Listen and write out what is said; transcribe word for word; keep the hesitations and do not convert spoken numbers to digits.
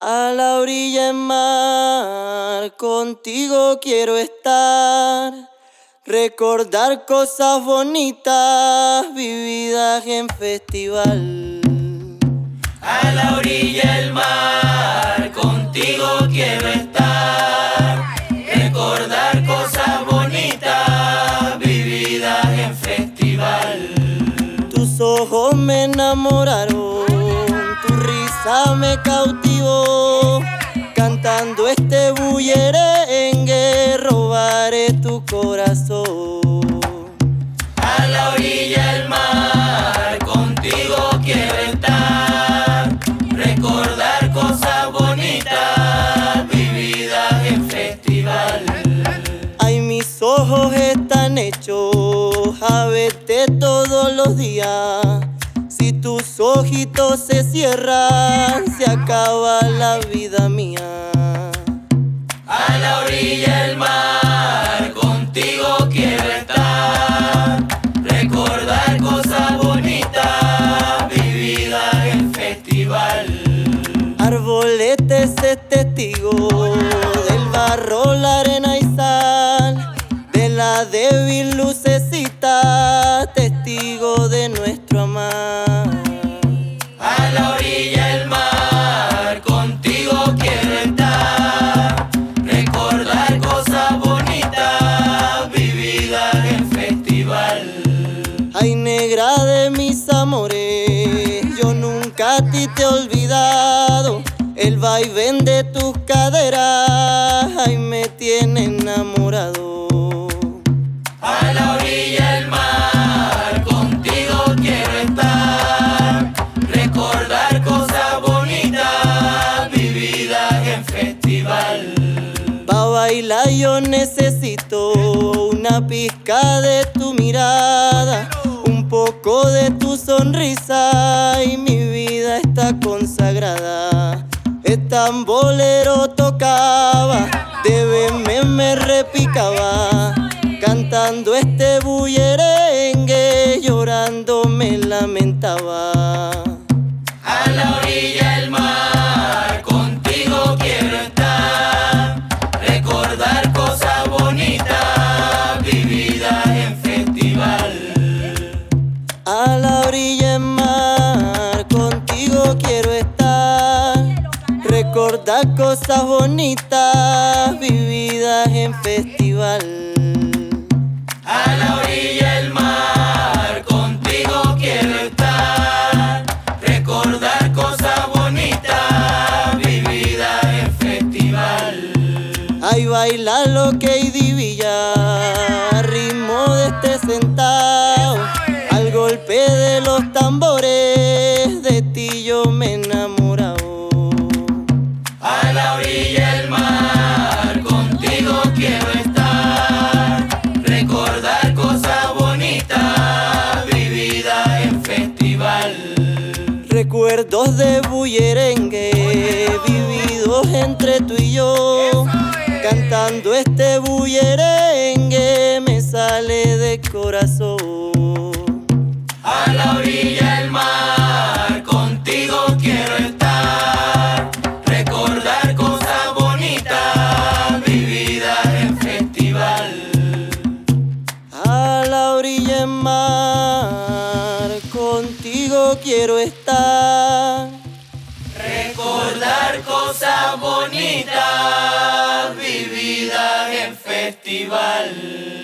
A la orilla del mar, contigo quiero estar, recordar cosas bonitas vividas en festival. A la orilla del mar, contigo quiero estar, recordar cosas bonitas vividas en festival. Tus ojos me enamoraron, tu risa me cautivó, cantando este bullerengue robaré tu corazón. A la orilla del mar, contigo quiero estar, recordar cosas bonitas vividas en festival. Ay, mis ojos están hechos a verte todos los días. Si tus ojitos se cierran, se acaba la vida mía. A la orilla del mar, contigo quiero estar, recordar cosas bonitas vividas en festival. Arboletes es testigo del barro, la arena y sal, de la débil lucecita, testigo de nuestro amar. A la orilla del mar, contigo quiero estar, recordar cosas bonitas vividas en festival. Ay, negra de mis amores, yo nunca a ti te he olvidado. El vaivén de tus caderas, ay, me tiene enamorado. A la orilla del mar, contigo quiero estar, recordar cosas bonitas vividas en festival. Pa' bailar yo necesito una pizca de tu mirada, un poco de tu sonrisa y mi vida está consagrada. El tambolero tocaba, de verme me repicaba, cantando este bullerengue, llorando me lamentaba. A la orilla del mar, contigo quiero estar, recordar cosas bonitas vividas en festival. A la orilla del mar, contigo quiero estar, recordar cosas bonitas vividas en festival. A la orilla del mar, contigo quiero estar, recordar cosas bonitas vividas en festival. Ay, bailar lo que hay divilla, ritmo de este sentado, al golpe de los tambores, de ti yo me he enamorado. A la orilla del mar, contigo quiero estar, recordar cosas bonitas vividas en festival. Recuerdos de bullerengue vividos entre tú y yo, cantando este bullerengue me sale de corazón. A la orilla del mar, contigo quiero estar, recordar cosas bonitas vividas en festival. A la orilla del mar, contigo quiero estar, Recordar cosas bonitas vividas en festival.